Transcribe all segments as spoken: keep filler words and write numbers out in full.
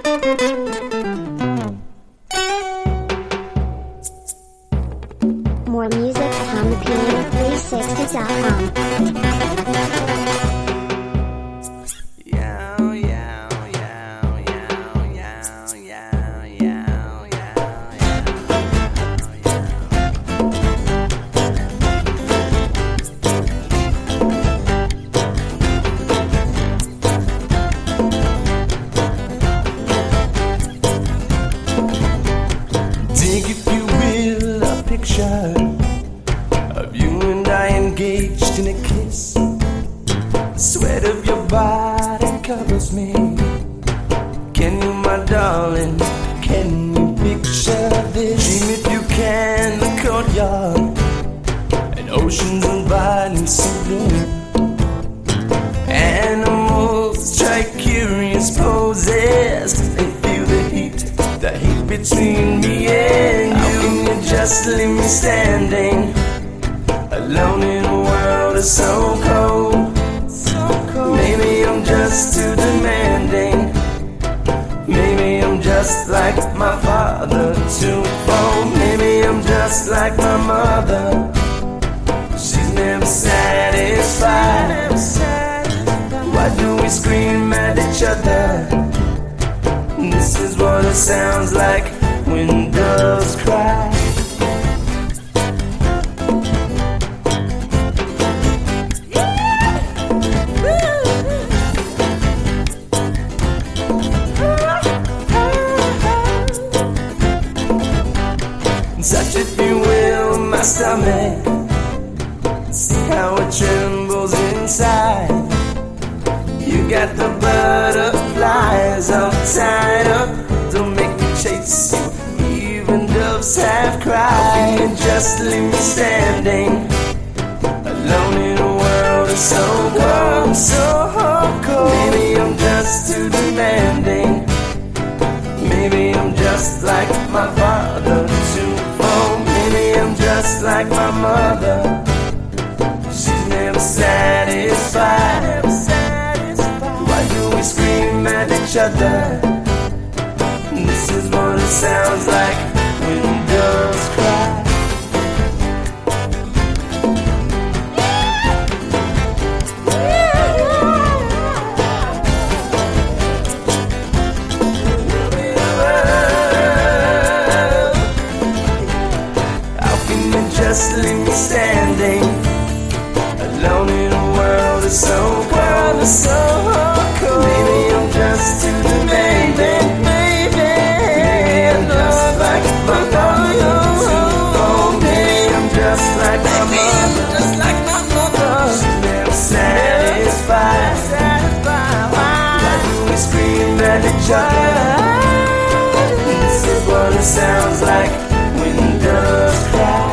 More music at Hum the Piano three sixty dot com. Of you and I engaged in a kiss. The sweat of your body covers me. Can you, my darling, can you picture this? Dream if you can, the courtyard and oceans inviting sea blue. Animals try curious poses. They feel the heat, the heat between me and you. How can you just leave me standing alone in a world that's so cold? So cold. Maybe I'm just too demanding. Maybe I'm just like my father, too bold. Maybe I'm just like my mother. She's never satisfied. Never satisfied. Why do we scream at each other? This is what it sounds like when doves cry. Touch, if you will, my stomach. See how it trembles inside. You got the butterflies all tied up. Don't make me chase you, even doves have cried. You just leave me standing alone in a world that's so cold, so cold. Maybe I'm just too demanding. Maybe I'm just like my father, too bold. Maybe I'm just like my mother. She's never satisfied. Never satisfied. Why do we scream at each other? This is what it sounds like when doves cry. Just leave me standing alone in a world that's so cold, so cold. Maybe I'm just too demanding. Maybe I'm just like my mother, too old. Maybe I'm just like my mother, just like my mother. She's never satisfied. Why do we scream at each other? This is what it sounds like when doves cry.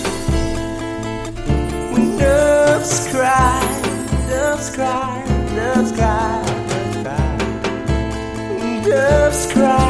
Doves cry, doves cry, doves cry, doves cry, doves cry.